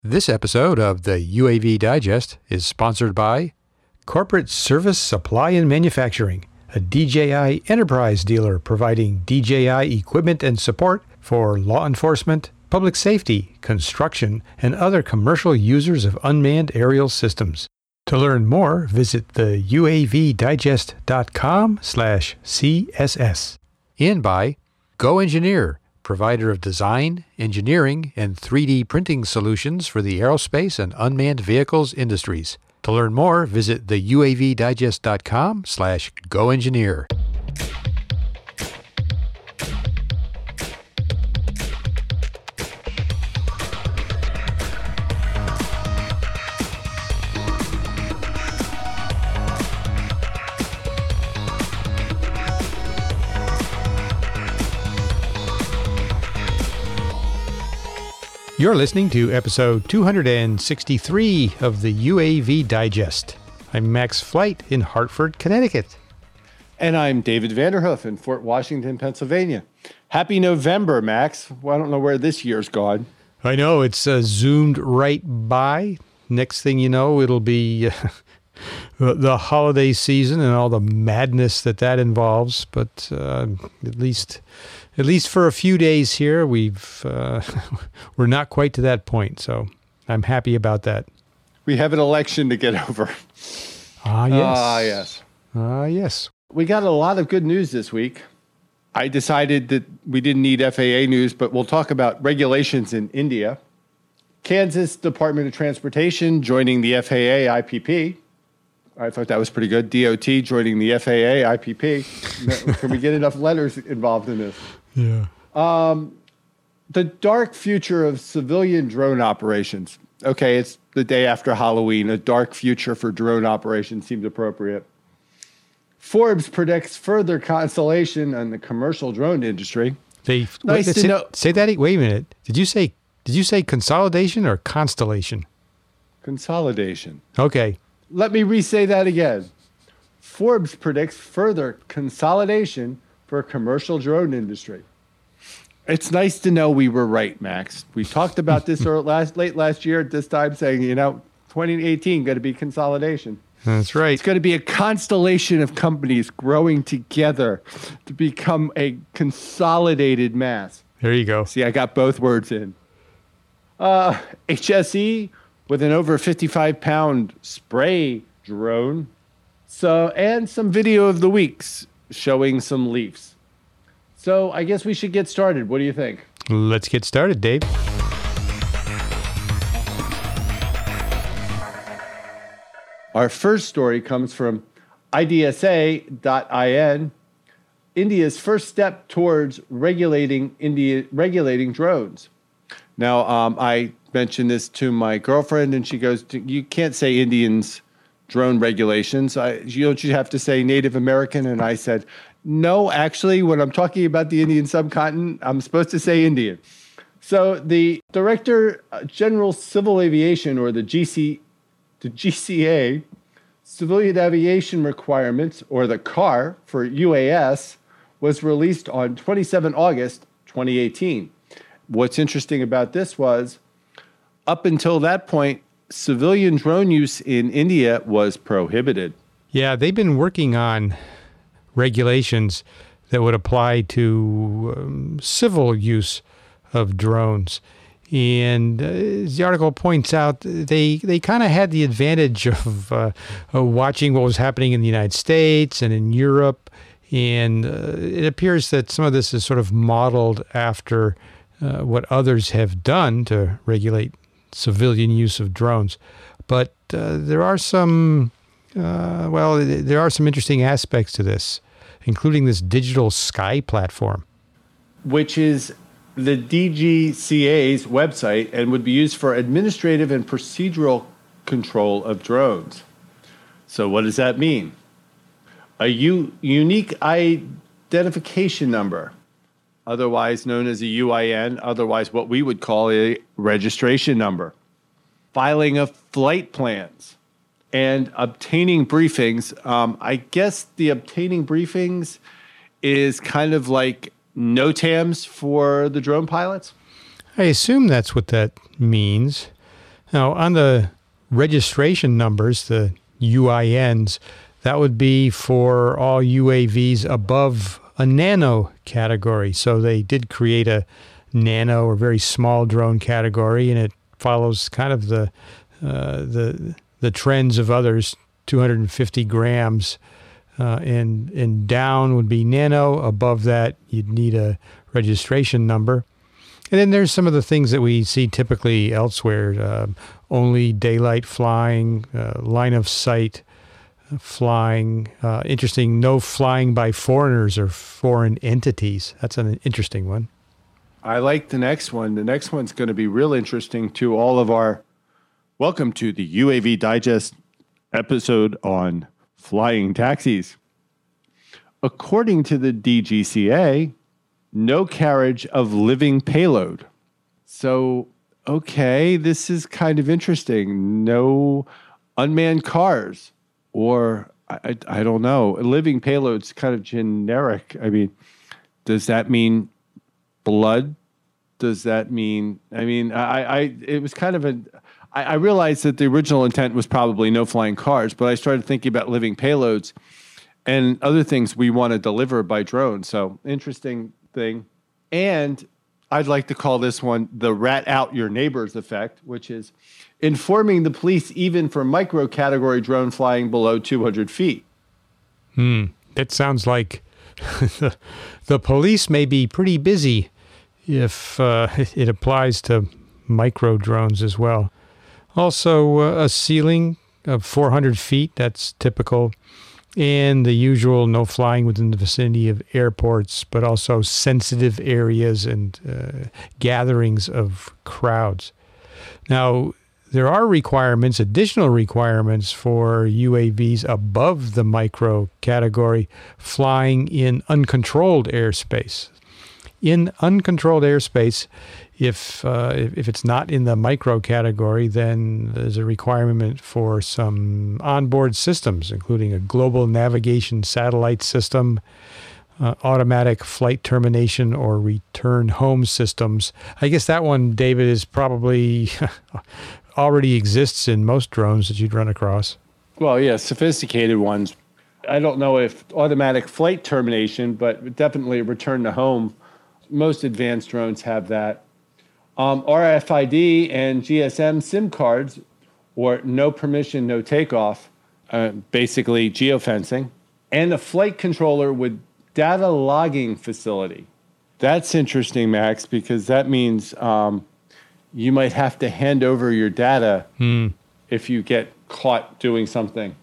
This episode of the UAV Digest is sponsored by Corporate Service Supply and Manufacturing, a DJI enterprise dealer providing DJI equipment and support for law enforcement, public safety, construction, and other commercial users of unmanned aerial systems. To learn more, visit the uavdigest.com/CSS. And by Go Engineer, provider of design, engineering, and 3D printing solutions for the aerospace and unmanned vehicles industries. To learn more, visit the uavdigest.com/goengineer. You're listening to episode 263 of the UAV Digest. I'm Max Flight in Hartford, Connecticut. And I'm David Vanderhoof in Fort Washington, Pennsylvania. Happy November, Max. Well, I don't know where this year's gone. I know, it's zoomed right by. Next thing you know, it'll be the holiday season and all the madness that involves. But at least for a few days here, we're not quite to that point. So I'm happy about that. We have an election to get over. Yes. Yes. We got a lot of good news this week. I decided that we didn't need FAA news, but we'll talk about regulations in India. Kansas Department of Transportation joining the FAA IPP. I thought that was pretty good. DOT joining the FAA IPP. Can we get enough letters involved in this? Yeah. The dark future of civilian drone operations. Okay, it's the day after Halloween. A dark future for drone operations seems appropriate. Forbes predicts further consolidation in the commercial drone industry. Say that. Wait a minute. Did you say consolidation or constellation? Consolidation. Okay. Let me re-say that again. Forbes predicts further consolidation for commercial drone industry. It's nice to know we were right, Max. We talked about this late last year at this time, saying, 2018 going to be consolidation. That's right. It's going to be a constellation of companies growing together to become a consolidated mass. There you go. See, I got both words in. HSE with an over 55-pound spray drone. And some video of the weeks showing some leaves. So I guess we should get started. What do you think? Let's get started, Dave. Our first story comes from IDSA.in. India's first step towards regulating drones. Now, I mentioned this to my girlfriend, and she goes, "You can't say Indians drone regulations. You have to say Native American." And I said, "No, actually, when I'm talking about the Indian subcontinent, I'm supposed to say Indian." So the Director General Civil Aviation, or the GCA, Civilian Aviation Requirements, or the CAR for UAS, was released on 27 August 2018. What's interesting about this was, up until that point, civilian drone use in India was prohibited. Yeah, they've been working on regulations that would apply to civil use of drones. And as the article points out, they kind of had the advantage of watching what was happening in the United States and in Europe. And it appears that some of this is sort of modeled after what others have done to regulate civilian use of drones. But there are some interesting aspects to this, including this digital sky platform, which is the DGCA's website and would be used for administrative and procedural control of drones. So what does that mean? A unique identification number, otherwise known as a UIN, otherwise what we would call a registration number, filing of flight plans, and obtaining briefings. I guess the obtaining briefings is kind of like NOTAMs for the drone pilots? I assume that's what that means. Now, on the registration numbers, the UINs, that would be for all UAVs above a nano category. So they did create a nano or very small drone category, and it follows kind of the trends of others, 250 grams. And down would be nano. Above that, you'd need a registration number. And then there's some of the things that we see typically elsewhere, only daylight flying, line of sight flying. Interesting, no flying by foreigners or foreign entities. That's an interesting one. I like the next one. The next one's going to be real interesting to all of our... Welcome to the UAV Digest episode on flying taxis. According to the DGCA, no carriage of living payload. So, okay, this is kind of interesting. No unmanned cars, or I don't know. Living payload's kind of generic. I mean, does that mean blood? Does that mean? It was kind of I realized that the original intent was probably no flying cars, but I started thinking about living payloads and other things we want to deliver by drone. So interesting thing. And I'd like to call this one the rat out your neighbors effect, which is informing the police even for micro category drone flying below 200 feet. It sounds like the police may be pretty busy if it applies to micro drones as well. Also, a ceiling of 400 feet, that's typical. And the usual no flying within the vicinity of airports, but also sensitive areas and gatherings of crowds. Now, there are additional requirements for UAVs above the micro category flying in uncontrolled airspace. In uncontrolled airspace, if it's not in the micro category, then there's a requirement for some onboard systems, including a global navigation satellite system, automatic flight termination or return home systems. I guess that one, David, is probably already exists in most drones that you'd run across. Well, yeah, sophisticated ones. I don't know if automatic flight termination, but definitely return to home. Most advanced drones have that. RFID and GSM SIM cards, or no permission, no takeoff, basically geofencing, and a flight controller with data logging facility. That's interesting, Max, because that means you might have to hand over your data if you get caught doing something.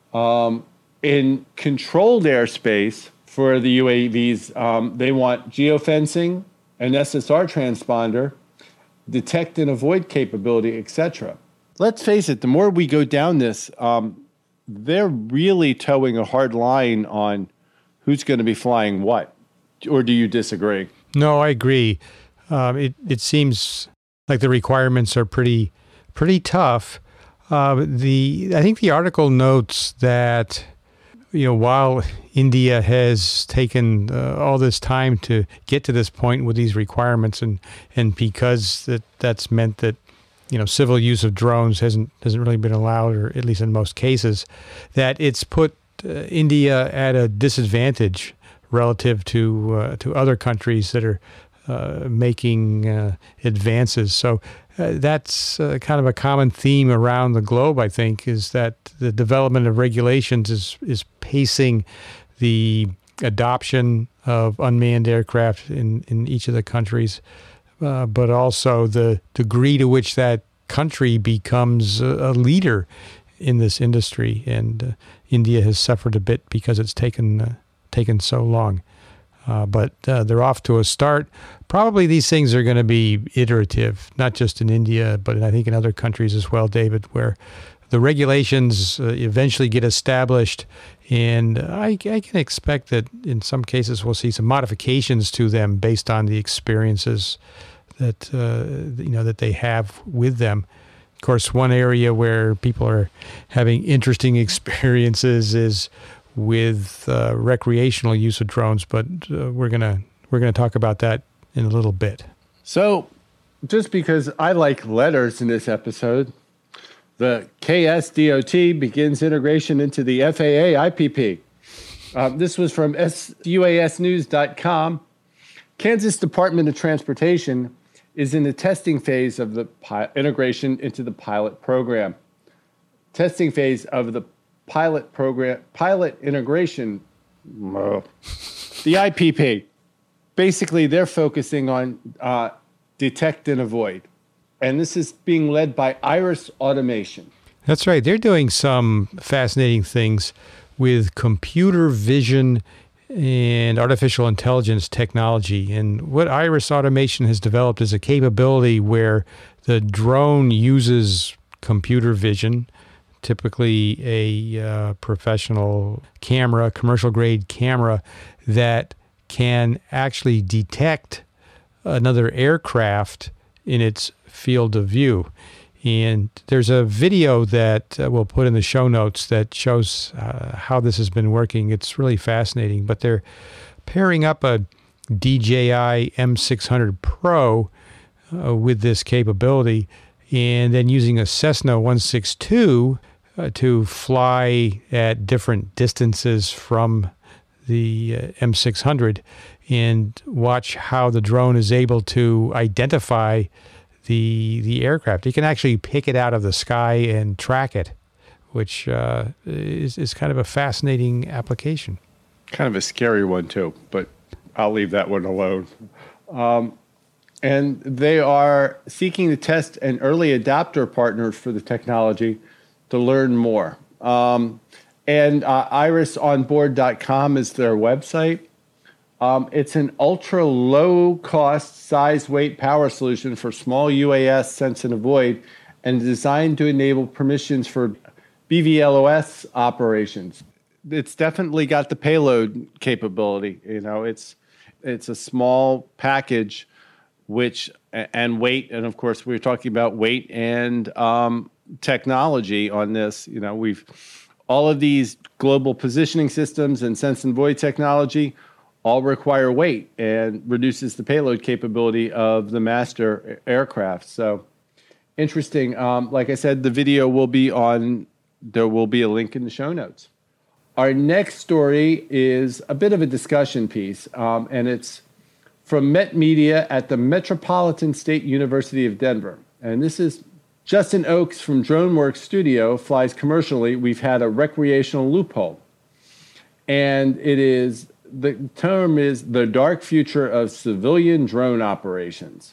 In controlled airspace for the UAVs, they want geofencing, an SSR transponder, detect and avoid capability, etc. Let's face it, the more we go down this, they're really towing a hard line on who's going to be flying what. Or do you disagree? No, I agree. It seems like the requirements are pretty tough. I think the article notes that, while India has taken all this time to get to this point with these requirements, and because that's meant that civil use of drones hasn't really been allowed, or at least in most cases, that it's put India at a disadvantage relative to other countries that are making advances. So that's kind of a common theme around the globe, I think, is that the development of regulations is pacing the adoption of unmanned aircraft in each of the countries, but also the degree to which that country becomes a leader in this industry. And India has suffered a bit because it's taken so long. But they're off to a start. Probably these things are going to be iterative, not just in India, but I think in other countries as well, David, where the regulations eventually get established. And I can expect that in some cases we'll see some modifications to them based on the experiences that that they have with them. Of course, one area where people are having interesting experiences is with recreational use of drones, but we're gonna talk about that in a little bit. So, just because I like letters in this episode, the KSDOT begins integration into the FAA IPP. This was from UASnews.com. Kansas Department of Transportation is in the testing phase of the integration into the pilot program. Testing phase of the pilot integration, the IPP. Basically, they're focusing on detect and avoid. And this is being led by Iris Automation. That's right. They're doing some fascinating things with computer vision and artificial intelligence technology. And what Iris Automation has developed is a capability where the drone uses computer vision, typically a professional camera, commercial-grade camera, that can actually detect another aircraft in its field of view. And there's a video that we'll put in the show notes that shows how this has been working. It's really fascinating. But they're pairing up a DJI M600 Pro with this capability, and then using a Cessna 162 to fly at different distances from the M600 and watch how the drone is able to identify the aircraft. You can actually pick it out of the sky and track it, which is kind of a fascinating application. Kind of a scary one, too, but I'll leave that one alone. And they are seeking to test an early adopter partners for the technology to learn more. And irisonboard.com is their website. It's an ultra low cost, size, weight, power solution for small UAS sense and avoid, and designed to enable permissions for BVLOS operations. It's definitely got the payload capability. You know, it's a small package, and weight, and of course we're talking about weight and technology on this. You know, all of these global positioning systems and sense and void technology all require weight and reduces the payload capability of the master aircraft. So interesting. Like I said, the video will be there will be a link in the show notes. Our next story is a bit of a discussion piece, and it's from Met Media at the Metropolitan State University of Denver. And this is Justin Oakes from DroneWorks Studio flies commercially. We've had a recreational loophole. And the term is the dark future of civilian drone operations.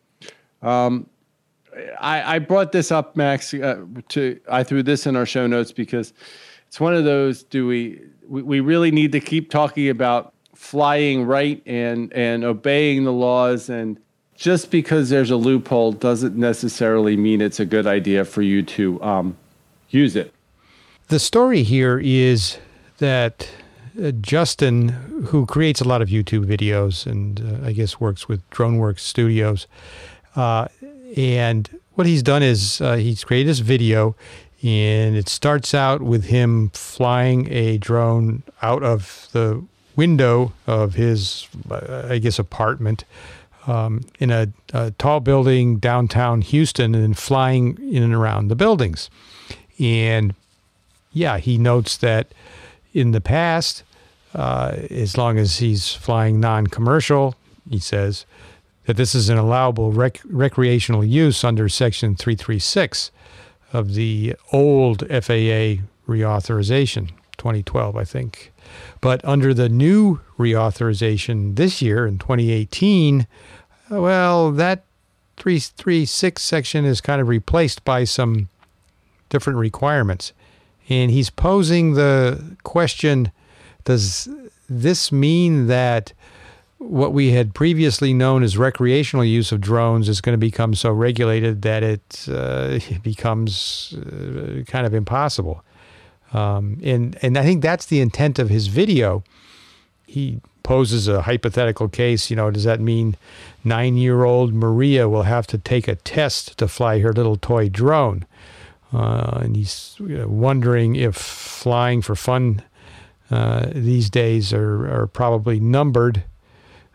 I brought this up, Max, I threw this in our show notes because it's one of those, we really need to keep talking about flying right and obeying the laws, and just because there's a loophole doesn't necessarily mean it's a good idea for you to use it. The story here is that Justin, who creates a lot of YouTube videos and I guess works with DroneWorks Studios, and what he's done is he's created this video, and it starts out with him flying a drone out of the window of his, I guess, apartment in a tall building downtown Houston, and then flying in and around the buildings. And yeah, he notes that in the past, as long as he's flying non-commercial, he says that this is an allowable recreational use under Section 336 of the old FAA reauthorization, 2012, I think. But under the new reauthorization this year in 2018, well, that 336 section is kind of replaced by some different requirements. And he's posing the question, does this mean that what we had previously known as recreational use of drones is going to become so regulated that it becomes kind of impossible? And I think that's the intent of his video. He poses a hypothetical case. You know, does that mean 9-year-old Maria will have to take a test to fly her little toy drone? And he's wondering if flying for fun these days are probably numbered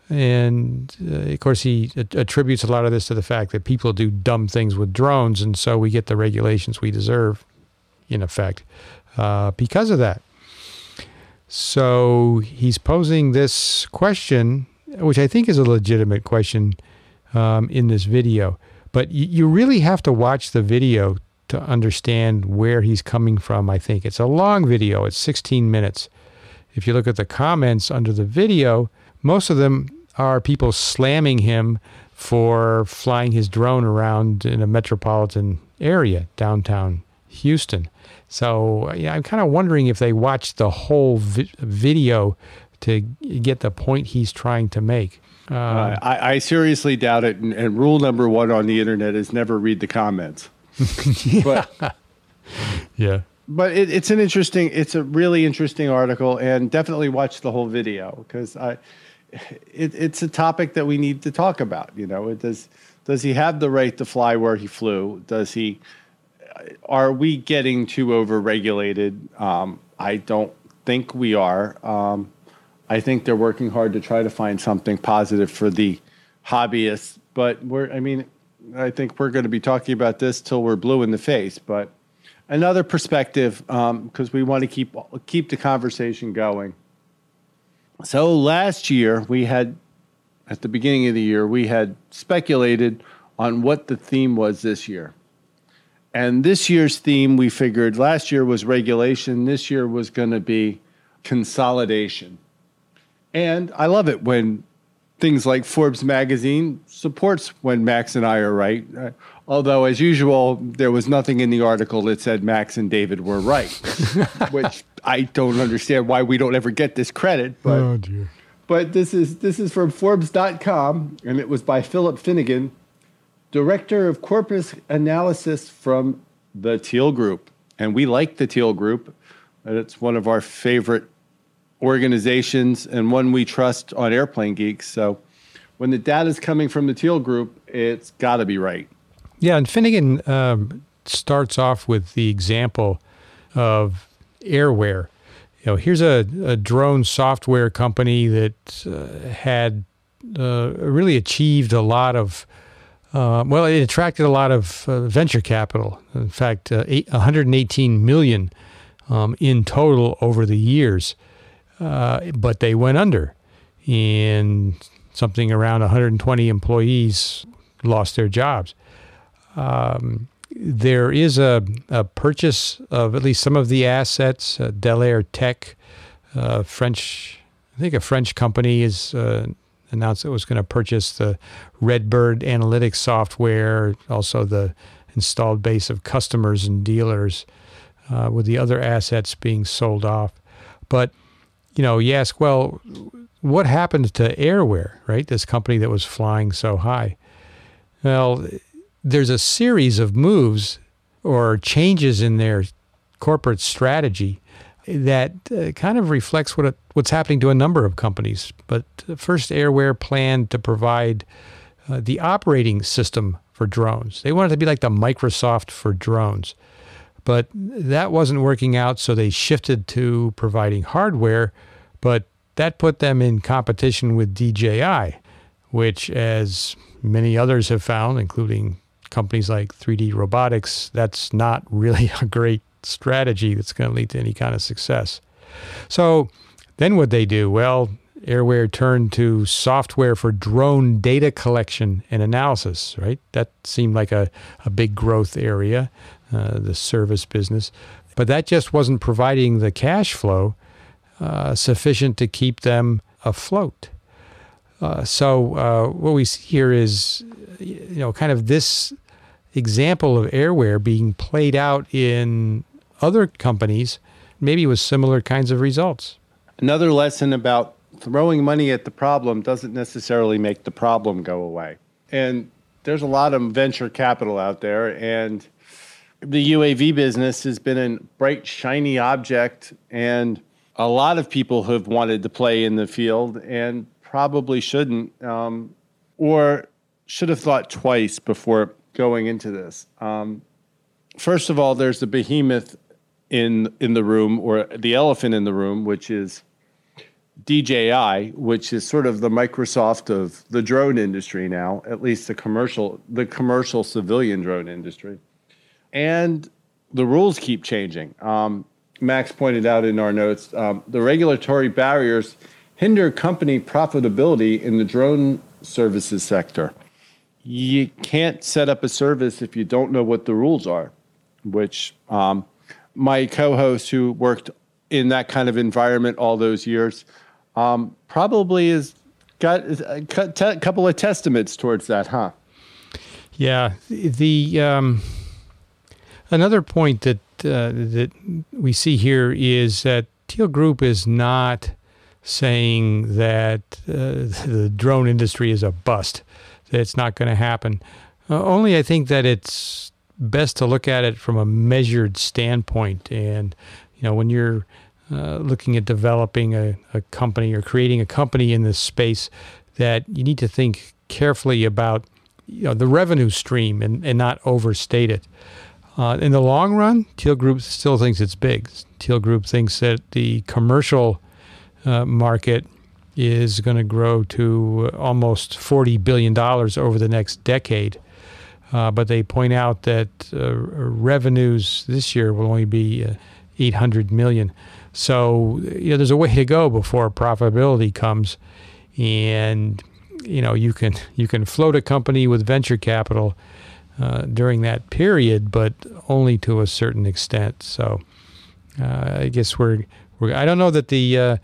And of course, he attributes a lot of this to the fact that people do dumb things with drones, and so we get the regulations we deserve, in effect, because of that. So he's posing this question, which I think is a legitimate question in this video. But you really have to watch the video to understand where he's coming from, I think. It's a long video. It's 16 minutes. If you look at the comments under the video, most of them are people slamming him for flying his drone around in a metropolitan area, downtown Houston. So I'm kind of wondering if they watched the whole video to get the point he's trying to make. I seriously doubt it. And rule number one on the internet is never read the comments. Yeah. But it's a really interesting article, and definitely watch the whole video, because it's a topic that we need to talk about. Does he have the right to fly where he flew? Are we getting too overregulated? I don't think we are. I think they're working hard to try to find something positive for the hobbyists, but I think we're going to be talking about this till we're blue in the face. But another perspective, because we want to keep the conversation going. So last year, at the beginning of the year, we had speculated on what the theme was this year. And this year's theme, we figured last year was regulation. This year was going to be consolidation. And I love it when things like Forbes magazine supports when Max and I are right. Although, as usual, there was nothing in the article that said Max and David were right, which I don't understand why we don't ever get this credit. But, oh, dear. But this is from Forbes.com, and it was by Philip Finnegan, Director of Corpus Analysis from the Teal Group. And we like the Teal Group. It's one of our favorite organizations and one we trust on Airplane Geeks. So when the data is coming from the Teal Group, it's got to be right. Yeah, and Finnegan starts off with the example of Airware. Here's a drone software company that had really achieved a lot of, it attracted a lot of venture capital. In fact, $118 million in total over the years. But they went under, and something around 120 employees lost their jobs. There is a purchase of at least some of the assets. Delair Tech, a French company, has announced it was going to purchase the Redbird analytics software, also the installed base of customers and dealers, with the other assets being sold off. But you ask, well, what happened to Airware, right? This company that was flying so high. Well, there's a series of moves or changes in their corporate strategy that kind of reflects what's happening to a number of companies. But first, Airware planned to provide the operating system for drones. They wanted to be like the Microsoft for drones. But that wasn't working out, so they shifted to providing hardware, but that put them in competition with DJI, which, as many others have found, including companies like 3D Robotics, that's not really a great strategy that's going to lead to any kind of success. So then what'd they do? Well, Airware turned to software for drone data collection and analysis, right? That seemed like a big growth area. The service business. But that just wasn't providing the cash flow sufficient to keep them afloat. So what we see here is, kind of this example of Airware being played out in other companies, maybe with similar kinds of results. Another lesson about throwing money at the problem doesn't necessarily make the problem go away. And there's a lot of venture capital out there, and the UAV business has been a bright, shiny object, and a lot of people have wanted to play in the field and probably shouldn't, or should have thought twice before going into this. First of all, there's the behemoth in the room, or the elephant in the room, which is DJI, which is sort of the Microsoft of the drone industry now, at least the commercial civilian drone industry. And the rules keep changing. Max pointed out in our notes, the regulatory barriers hinder company profitability in the drone services sector. You can't set up a service if you don't know what the rules are, which my co-host who worked in that kind of environment all those years probably has got a couple of testaments towards that, huh? Yeah. The another point that that we see here is that Teal Group is not saying that the drone industry is a bust, that it's not going to happen. Only I think that it's best to look at it from a measured standpoint. And, when you're looking at developing a company or creating a company in this space, that you need to think carefully about the revenue stream and not overstate it. In the long run, Teal Group still thinks it's big. Teal Group thinks that the commercial market is going to grow to almost $40 billion over the next decade. But they point out that revenues this year will only be $800 million. So there's a way to go before profitability comes, and you can float a company with venture capital during that period, but only to a certain extent. So I guess we're I don't know that the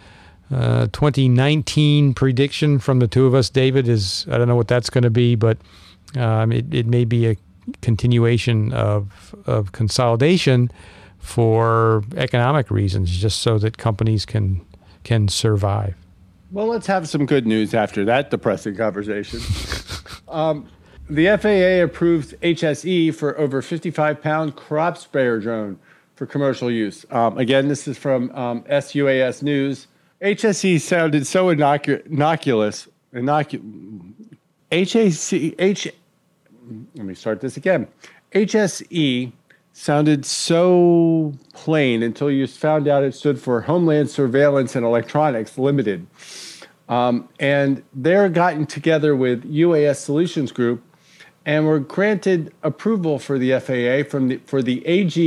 2019 prediction from the two of us, David, is, I don't know what that's going to be, but it may be a continuation of consolidation for economic reasons, just so that companies can survive. Well, let's have some good news after that depressing conversation. The FAA approved HSE for over 55-pound crop sprayer drone for commercial use. Again, this is from SUAS News. HSE sounded so innocuous. Let me start this again. HSE sounded so plain until you found out it stood for Homeland Surveillance and Electronics Limited. And they're gotten together with UAS Solutions Group and were granted approval for the FAA for the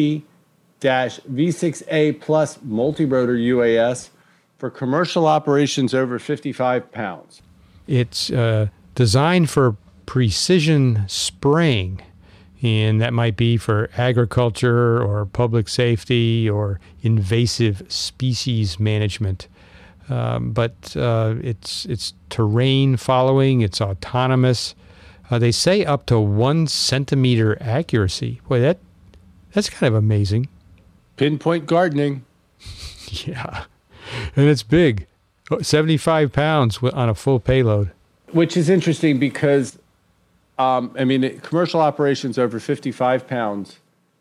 AG-V6A Plus multi-rotor UAS for commercial operations over 55 pounds. It's designed for precision spraying, and that might be for agriculture or public safety or invasive species management. But it's terrain following, it's autonomous. They say up to 1 centimeter accuracy. Boy, that's kind of amazing. Pinpoint gardening. Yeah. And it's big. 75 pounds on a full payload. Which is interesting because, commercial operations over 55 pounds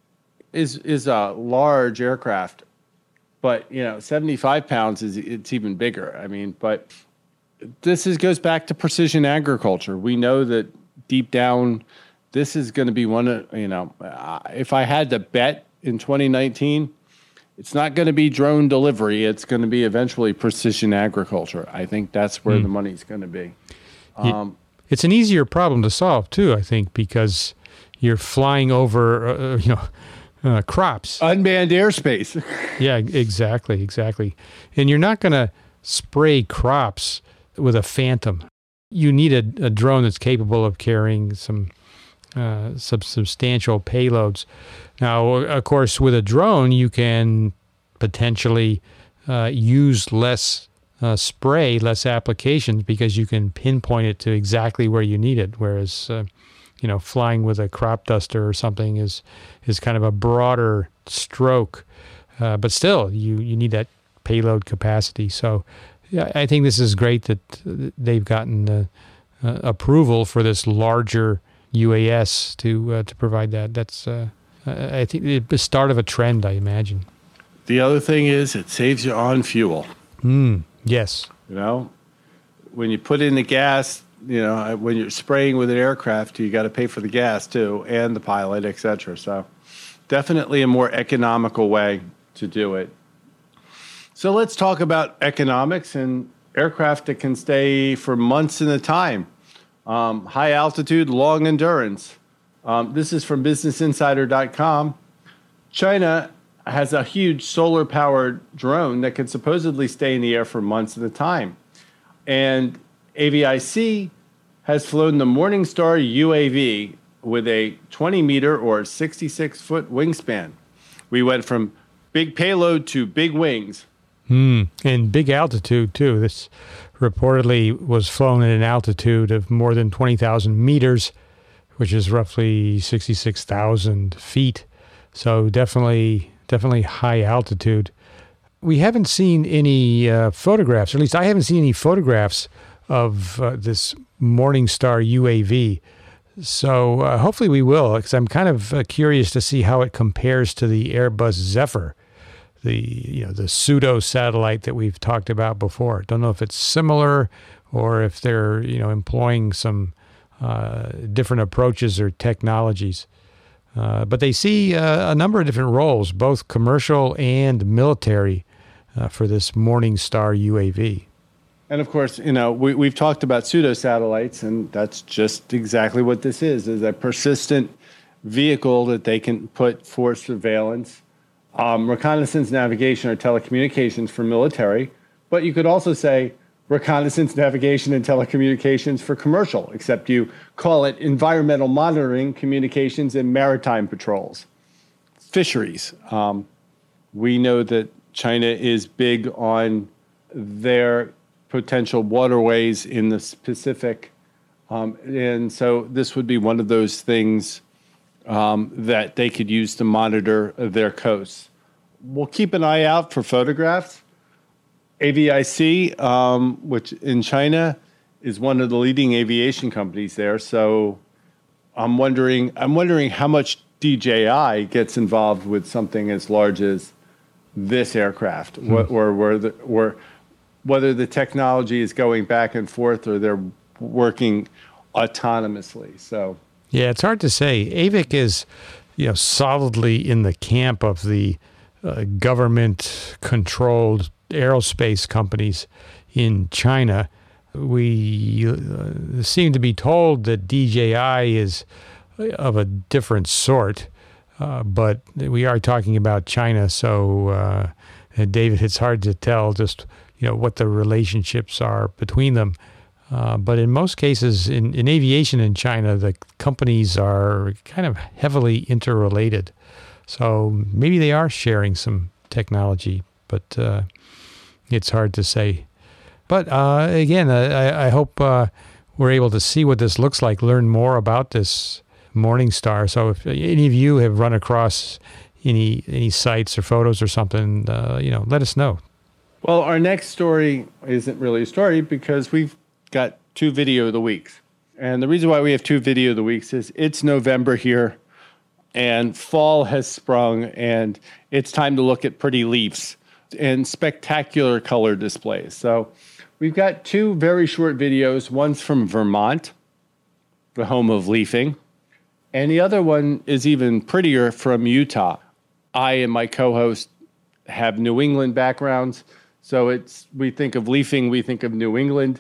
is a large aircraft. But, 75 pounds it's even bigger. But this goes back to precision agriculture. We know that deep down, this is going to be one of, if I had to bet in 2019, it's not going to be drone delivery. It's going to be eventually precision agriculture. I think that's where the money's going to be. It's an easier problem to solve, too, I think, because you're flying over, crops. Unmanned airspace. Yeah, exactly. And you're not going to spray crops with a Phantom. You need a drone that's capable of carrying some substantial payloads. Now, of course, with a drone, you can potentially use less spray, less applications, because you can pinpoint it to exactly where you need it. Whereas, flying with a crop duster or something is kind of a broader stroke. But still, you need that payload capacity. So yeah, I think this is great that they've gotten approval for this larger UAS to provide that. That's I think the start of a trend, I imagine. The other thing is it saves you on fuel. Yes. When you put in the gas, when you're spraying with an aircraft, you got to pay for the gas too, and the pilot, et cetera. So definitely a more economical way to do it. So let's talk about economics and aircraft that can stay for months at a time. High altitude, long endurance. This is from BusinessInsider.com. China has a huge solar-powered drone that can supposedly stay in the air for months at a time. And AVIC has flown the Morningstar UAV with a 20-meter or 66-foot wingspan. We went from big payload to big wings. And big altitude, too. This reportedly was flown at an altitude of more than 20,000 meters, which is roughly 66,000 feet. So definitely high altitude. We haven't seen any photographs, or at least I haven't seen any photographs of this Morningstar UAV. So hopefully we will, because I'm kind of curious to see how it compares to the Airbus Zephyr, the pseudo satellite that we've talked about before. Don't know if it's similar or if they're employing some different approaches or technologies. But they see a number of different roles, both commercial and military, for this Morningstar UAV. And of course, we've talked about pseudo-satellites, and that's just exactly what this is a persistent vehicle that they can put for surveillance, reconnaissance, navigation, or telecommunications for military. But you could also say reconnaissance, navigation, and telecommunications for commercial, except you call it environmental monitoring, communications, and maritime patrols. Fisheries. We know that China is big on their potential waterways in the Pacific. And so this would be one of those things that they could use to monitor their coasts. We'll keep an eye out for photographs. AVIC, which in China is one of the leading aviation companies there. So I'm wondering how much DJI gets involved with something as large as this aircraft, or whether the technology is going back and forth or they're working autonomously. So yeah, it's hard to say. AVIC is solidly in the camp of the government-controlled aerospace companies in China. We seem to be told that DJI is of a different sort, but we are talking about China. So, David, it's hard to tell just what the relationships are between them. But in most cases, in aviation in China, the companies are kind of heavily interrelated. So maybe they are sharing some technology, but it's hard to say. But again, I hope we're able to see what this looks like, learn more about this Morningstar. So if any of you have run across any sites or photos or something, let us know. Well, our next story isn't really a story because we've got 2 video of the weeks. And the reason why we have 2 video of the weeks is it's November here and fall has sprung and it's time to look at pretty leaves and spectacular color displays. So we've got 2 very short videos. One's from Vermont, the home of leafing, and the other one is even prettier from Utah. I and my co-host have New England backgrounds. So we think of leafing, we think of New England.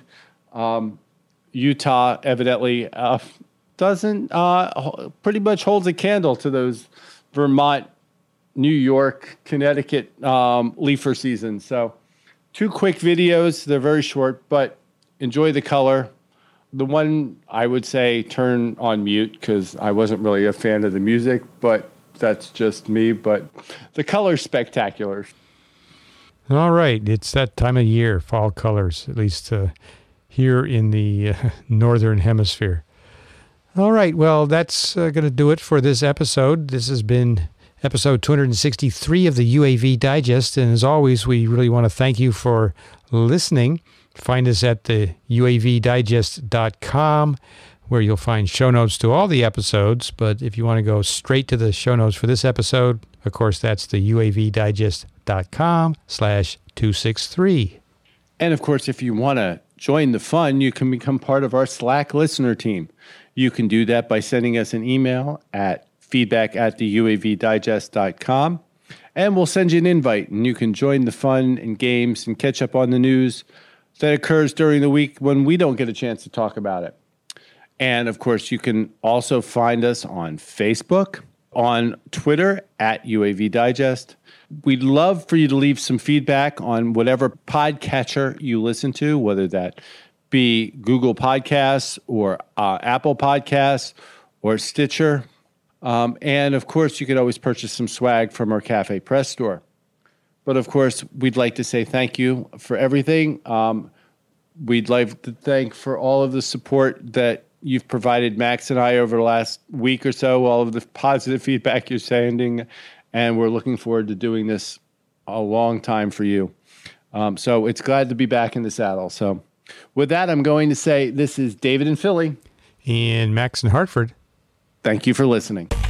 Utah evidently doesn't pretty much holds a candle to those Vermont, New York, Connecticut leafer seasons. So 2 quick videos. They're very short, but enjoy the color. The one I would say turn on mute because I wasn't really a fan of the music, but that's just me. But the color's spectacular. All right. It's that time of year, fall colors, at least here in the northern hemisphere. All right. Well, that's going to do it for this episode. This has been episode 263 of the UAV Digest. And as always, we really want to thank you for listening. Find us at the uavdigest.com, where you'll find show notes to all the episodes. But if you want to go straight to the show notes for this episode, of course, that's the uavdigest.com/263. And of course, if you want to join the fun, you can become part of our Slack listener team. You can do that by sending us an email at feedback@theuavdigest.com, and we'll send you an invite, and you can join the fun and games and catch up on the news that occurs during the week when we don't get a chance to talk about it. And of course, you can also find us on Facebook, on Twitter at UAV Digest. We'd love for you to leave some feedback on whatever podcatcher you listen to, whether that be Google Podcasts or Apple Podcasts or Stitcher. And of course, you could always purchase some swag from our Cafe Press store. But of course, we'd like to say thank you for everything. We'd like to thank for all of the support that you've provided Max and I over the last week or so, all of the positive feedback you're sending, and we're looking forward to doing this a long time for you. So it's glad to be back in the saddle. So with that, I'm going to say this is David in Philly. And Max in Hartford. Thank you for listening.